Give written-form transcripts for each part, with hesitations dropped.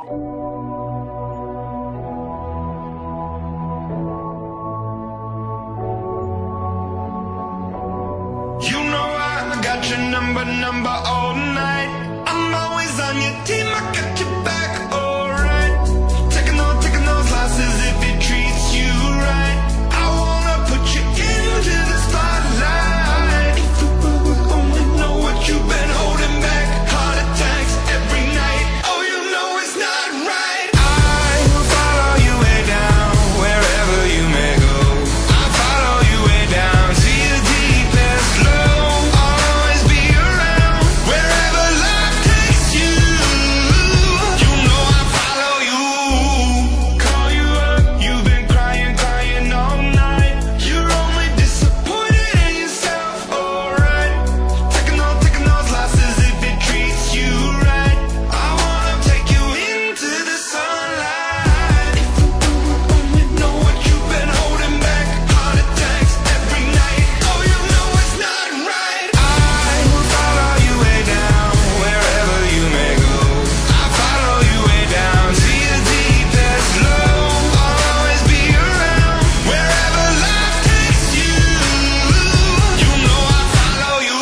You know I got your number all night. I'm always on your team, I got your back, alright. Taking those losses if it treats you right. I wanna put you into the spotlight. If the world would only know what you've been holding back. Heart attacks every night, oh you know it's not right. I will follow you way down, wherever you may go. I follow you way down to your deepest low. I'll always be around, wherever life takes you. You know I follow you. Call you up, you've been crying all night. You're only disappointed in yourself, alright. Taking those losses if it treats you right. I wanna take you into the sunlight. If the world would only know what you've been holding back. Heart attacks every night, oh you know it's not right. I will follow you way down, wherever you may go. I follow you way down to your deepest low. I'll always be around, wherever life takes you. You know I follow you.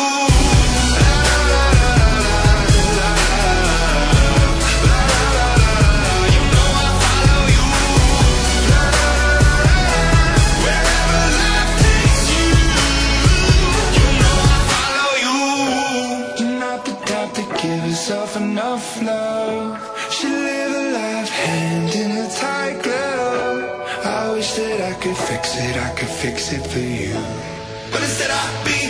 You know I follow you. Wherever life takes you. You know I follow you. You're not the type to give yourself enough love. Should live a life hand in a tight glove. I wish that I could fix it for you. But instead I be